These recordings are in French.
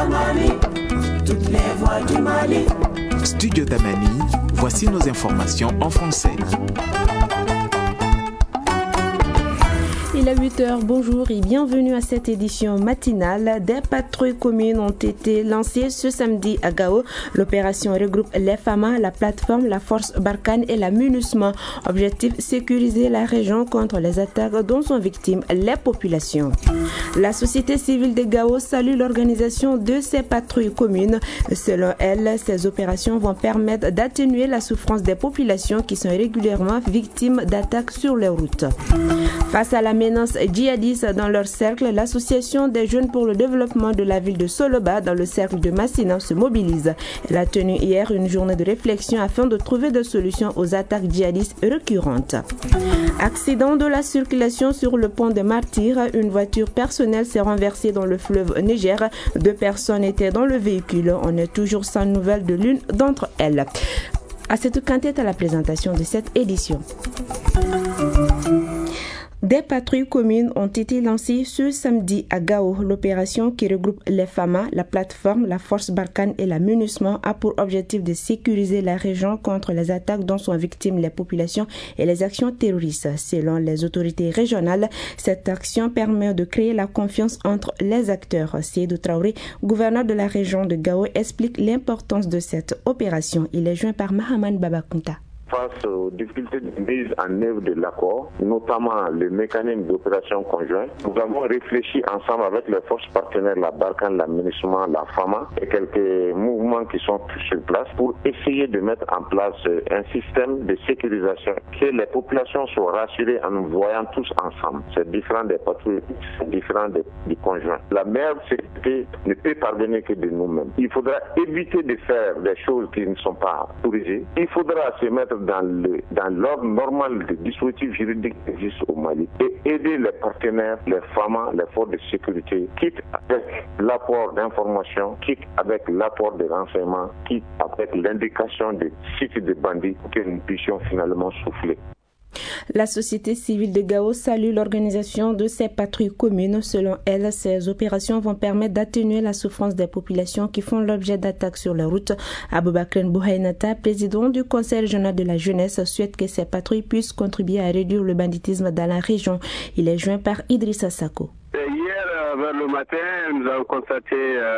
Tamani, toutes les voix du Mali. Studio Tamani, voici nos informations en français. Il est 8h, bonjour et bienvenue à cette édition matinale. Des patrouilles communes ont été lancées ce samedi à Gao. L'opération regroupe les FAMA, la plateforme, la force Barkhane et la MINUSMA. Objectif, sécuriser la région contre les attaques dont sont victimes les populations. La société civile de Gao salue l'organisation de ces patrouilles communes. Selon elle, ces opérations vont permettre d'atténuer la souffrance des populations qui sont régulièrement victimes d'attaques sur les routes. Face à la menace djihadiste dans leur cercle, l'association des jeunes pour le développement de la ville de Soloba dans le cercle de Massina se mobilise. Elle a tenu hier une journée de réflexion afin de trouver des solutions aux attaques djihadistes récurrentes. Accident de la circulation sur le pont des Martyrs. Une voiture personnelle s'est renversée dans le fleuve Niger. 2 personnes étaient dans le véhicule. On est toujours sans nouvelles de l'une d'entre elles. À cette quintette à la présentation de cette édition. Des patrouilles communes ont été lancées ce samedi à Gao. L'opération qui regroupe les FAMA, la plateforme, la force Barkhane et la MINUSMA a pour objectif de sécuriser la région contre les attaques dont sont victimes les populations et les actions terroristes. Selon les autorités régionales, cette action permet de créer la confiance entre les acteurs. Seydou Traoré, gouverneur de la région de Gao, explique l'importance de cette opération. Il est joint par Mahaman Babakunta. Face aux difficultés de mise en œuvre de l'accord, notamment le mécanisme d'opération conjoint, nous avons réfléchi ensemble avec les forces partenaires, la Barkhane, la MINUSMA, la FAMA et quelques mouvements qui sont sur place pour essayer de mettre en place un système de sécurisation, que les populations soient rassurées en nous voyant tous ensemble. C'est différent des patrouilles, c'est différent du conjoint. La meilleure sécurité ne peut parvenir que de nous-mêmes. Il faudra éviter de faire des choses qui ne sont pas autorisées. Il faudra se mettre dans l'ordre normal des dispositifs juridiques qui existent au Mali et aider les partenaires, les FAMA, les forces de sécurité, quitte avec l'apport d'informations, quitte avec l'apport de renseignements, quitte avec l'indication des sites de bandits que nous puissions finalement souffler. La société civile de Gao salue l'organisation de ces patrouilles communes. Selon elle, ces opérations vont permettre d'atténuer la souffrance des populations qui font l'objet d'attaques sur les routes. Aboubakar Bouhaïnata, président du Conseil régional de la jeunesse, souhaite que ces patrouilles puissent contribuer à réduire le banditisme dans la région. Il est joint par Idrissa Sako. Hier, vers le matin, nous avons constaté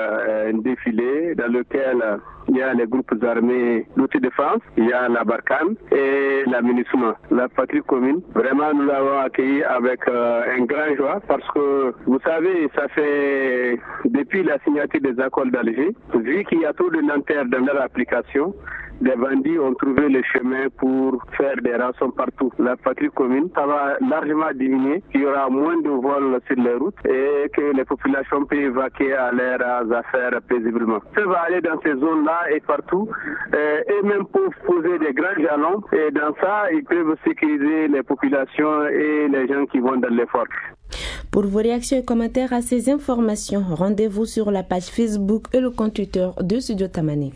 un défilé dans lequel il y a les groupes armés d'autodéfense, il y a la Barkhane et la MINUSMA, la patrouille commune. Vraiment, nous l'avons accueilli avec un grand joie parce que, vous savez, ça fait depuis la signature des accords d'Alger, vu qu'il y a trop de lenteurs dans leur application, les bandits ont trouvé le chemin pour faire des rançons partout. La patrouille commune, ça va largement diminuer. Il y aura moins de vols sur les routes et que les populations peuvent évacuer à leurs affaires paisiblement. Ça va aller dans ces zones-là et partout. Et même pour poser des grands jalons. Et dans ça, ils peuvent sécuriser les populations et les gens qui vont dans l'effort. Pour vos réactions et commentaires à ces informations, rendez-vous sur la page Facebook et le compte Twitter de Studio Tamani.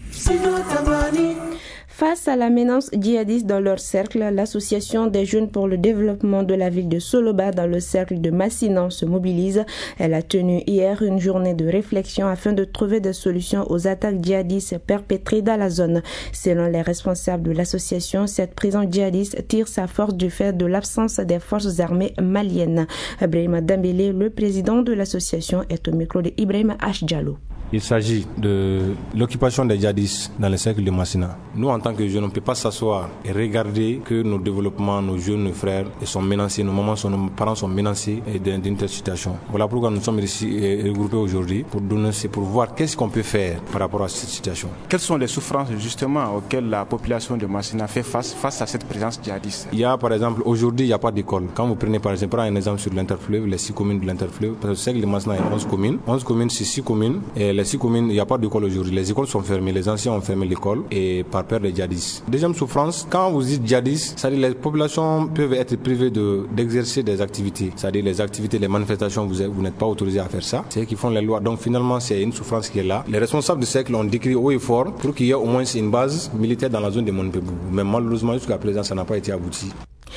Face à la menace djihadiste dans leur cercle, l'association des jeunes pour le développement de la ville de Soloba dans le cercle de Massina se mobilise. Elle a tenu hier une journée de réflexion afin de trouver des solutions aux attaques djihadistes perpétrées dans la zone. Selon les responsables de l'association, cette présence djihadiste tire sa force du fait de l'absence des forces armées maliennes. Ibrahima Dambélé, le président de l'association, est au micro de Ibrahima H. Diallo. Il s'agit de l'occupation des djihadistes dans le cercle de Massina. Nous, en tant que jeunes, on ne peut pas s'asseoir et regarder que nos développements, nos jeunes, nos frères sont menacés, nos mamans, nos parents sont menacés d'une telle situation. Voilà pourquoi nous sommes ici regroupés aujourd'hui pour voir qu'est-ce qu'on peut faire par rapport à cette situation. Quelles sont les souffrances justement auxquelles la population de Massina fait face à cette présence djihadiste? Il y a par exemple, aujourd'hui, il n'y a pas d'école. Quand vous prenez par exemple un exemple sur l'Interfleuve, les 6 communes de l'Interfleuve, parce que le cercle de Massina est 11 communes. 11 communes, c'est 6 communes. Et les 6 communes, il n'y a pas d'école aujourd'hui. Les écoles sont fermées, les anciens ont fermé l'école et par peur des djihadistes. Deuxième souffrance, quand vous dites djihadistes, c'est-à-dire les populations peuvent être privées d'exercer des activités. C'est-à-dire les activités, les manifestations, vous n'êtes pas autorisé à faire ça. C'est eux qui font les lois. Donc finalement, c'est une souffrance qui est là. Les responsables du cercle ont décrit haut et fort pour qu'il y ait au moins une base militaire dans la zone de Monpébou. Mais malheureusement, jusqu'à présent, ça n'a pas été abouti.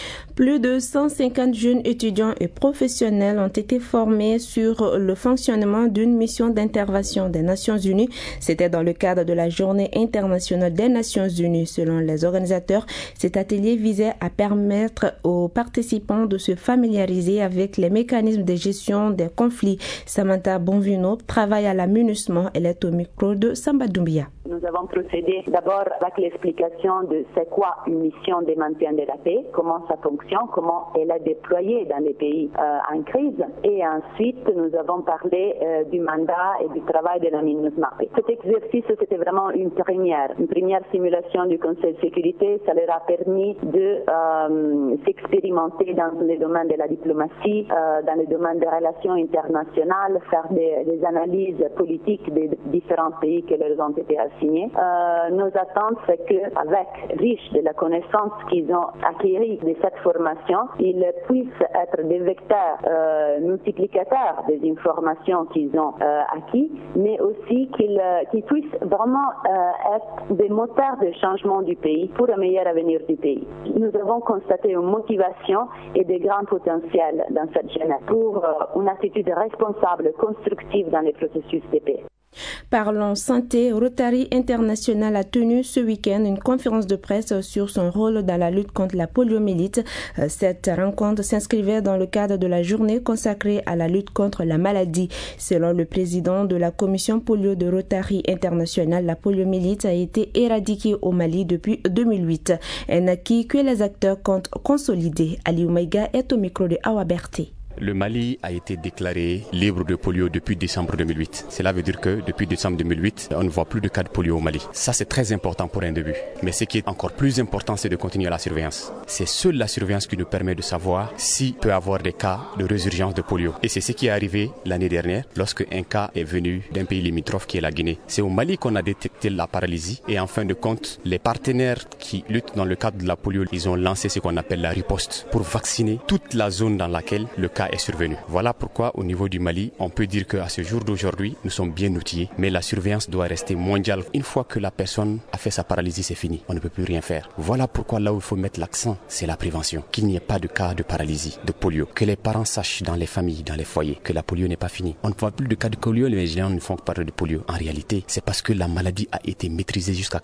Plus de 150 jeunes étudiants et professionnels ont été formés sur le fonctionnement d'une mission d'intervention des Nations Unies. C'était dans le cadre de la Journée internationale des Nations Unies. Selon les organisateurs, cet atelier visait à permettre aux participants de se familiariser avec les mécanismes de gestion des conflits. Samantha Bonvino travaille à la MINUSMA. Elle est au micro de Samba Doumbia. Nous avons procédé d'abord avec l'explication de c'est quoi une mission de maintien de la paix, comment ça fonctionne, comment elle est déployée dans les pays en crise. Et ensuite, nous avons parlé du mandat et du travail de la MINUSMA. Cet exercice, c'était vraiment une première simulation du Conseil de sécurité. Ça leur a permis de s'expérimenter dans le domaine de la diplomatie, dans le domaine des relations internationales, faire des analyses politiques des différents pays qui leur ont été assignés. Nos attentes, c'est qu'avec riche de la connaissance qu'ils ont acquérie de cette formation, ils puissent être des vecteurs multiplicateurs des informations qu'ils ont acquis, mais aussi qu'ils puissent vraiment être des moteurs de changement du pays pour un meilleur avenir du pays. Nous avons constaté une motivation et des grands potentiels dans cette jeunesse pour une attitude responsable, constructive dans les processus de paix. Parlons santé, Rotary International a tenu ce week-end une conférence de presse sur son rôle dans la lutte contre la poliomyélite. Cette rencontre s'inscrivait dans le cadre de la journée consacrée à la lutte contre la maladie. Selon le président de la commission polio de Rotary International, la poliomyélite a été éradiquée au Mali depuis 2008. Un acquis que les acteurs comptent consolider. Ali Oumaïga est au micro de Awa Berté. Le Mali a été déclaré libre de polio depuis décembre 2008. Cela veut dire que depuis décembre 2008, on ne voit plus de cas de polio au Mali. Ça, c'est très important pour un début. Mais ce qui est encore plus important, c'est de continuer la surveillance. C'est seule la surveillance qui nous permet de savoir s'il peut y avoir des cas de résurgence de polio. Et c'est ce qui est arrivé l'année dernière lorsque un cas est venu d'un pays limitrophe qui est la Guinée. C'est au Mali qu'on a détecté la paralysie et en fin de compte, les partenaires qui luttent dans le cadre de la polio, ils ont lancé ce qu'on appelle la riposte pour vacciner toute la zone dans laquelle le cas est survenu. Voilà pourquoi au niveau du Mali, on peut dire qu'à ce jour d'aujourd'hui, nous sommes bien outillés, mais la surveillance doit rester mondiale. Une fois que la personne a fait sa paralysie, c'est fini. On ne peut plus rien faire. Voilà pourquoi là où il faut mettre l'accent, c'est la prévention. Qu'il n'y ait pas de cas de paralysie, de polio. Que les parents sachent dans les familles, dans les foyers, que la polio n'est pas finie. On ne voit plus de cas de polio, les gens ne font que parler de polio. En réalité, c'est parce que la maladie a été maîtrisée jusqu'à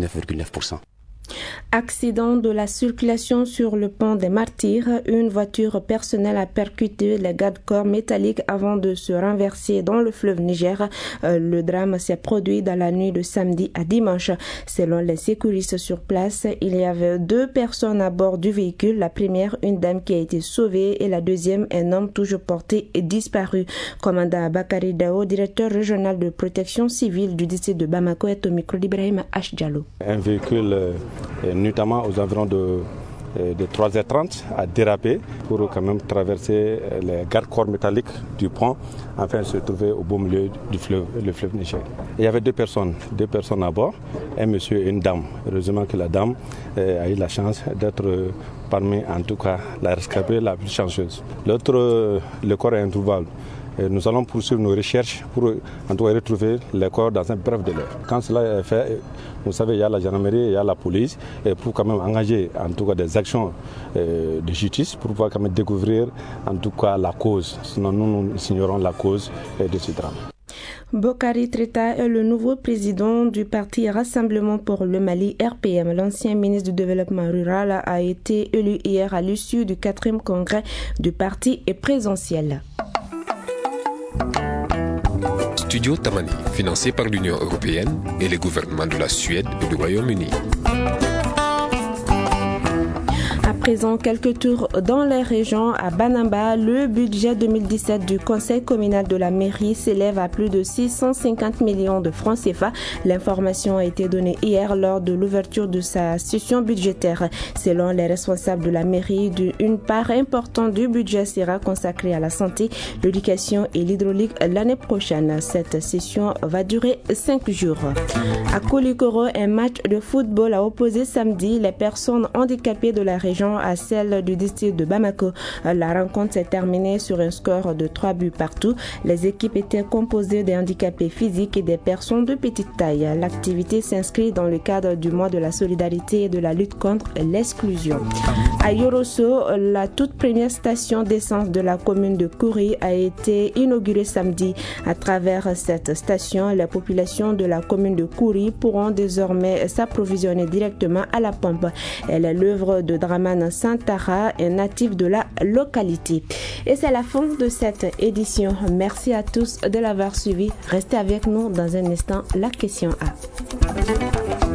99,9%. Accident de la circulation sur le pont des Martyrs. Une voiture personnelle a percuté les garde-corps métalliques avant de se renverser dans le fleuve Niger. Le drame s'est produit dans la nuit de samedi à dimanche. Selon les sécuristes sur place, il y avait 2 personnes à bord du véhicule. La première, une dame qui a été sauvée, et la deuxième, un homme toujours porté et disparu. Commandant Bakari Dao, directeur régional de protection civile du district de Bamako, est au micro d'Ibrahim H. Diallo. Un véhicule notamment aux environs de 3h30 a dérapé pour quand même traverser les garde-corps métalliques du pont afin de se trouver au beau milieu du fleuve, le fleuve Niger. Il y avait deux personnes à bord, un monsieur et une dame. Heureusement que la dame a eu la chance d'être parmi, en tout cas, la rescapée la plus chanceuse. L'autre, le corps est introuvable. Nous allons poursuivre nos recherches pour en tout cas retrouver les corps dans un bref délai. Quand cela est fait, vous savez, il y a la gendarmerie, il y a la police, et pour quand même engager en tout cas des actions de justice pour pouvoir quand même découvrir en tout cas la cause. Sinon nous ignorons la cause de ce drame. Bokari Treta est le nouveau président du parti Rassemblement pour le Mali RPM. L'ancien ministre du Développement rural a été élu hier à l'issue du 4e congrès du parti et présentiel. Studio Tamani, financé par l'Union européenne et les gouvernements de la Suède et du Royaume-Uni. À présent, quelques tours dans les régions. À Banamba, le budget 2017 du conseil communal de la mairie s'élève à plus de 650 millions de francs CFA. L'information a été donnée hier lors de l'ouverture de sa session budgétaire. Selon les responsables de la mairie, une part importante du budget sera consacrée à la santé, l'éducation et l'hydraulique l'année prochaine. Cette session va durer 5 jours. À Koulikoro, un match de football a opposé samedi les personnes handicapées de la région opposition à celle du district de Bamako. La rencontre s'est terminée sur un score de 3 buts partout. Les équipes étaient composées des handicapés physiques et des personnes de petite taille. L'activité s'inscrit dans le cadre du mois de la solidarité et de la lutte contre l'exclusion. À Yorosso, la toute première station d'essence de la commune de Kouri a été inaugurée samedi. À travers cette station, la population de la commune de Kouri pourront désormais s'approvisionner directement à la pompe. Elle est l'œuvre de Draman Santara, un natif de la localité. Et c'est la fin de cette édition. Merci à tous de l'avoir suivi. Restez avec nous dans un instant. La question A.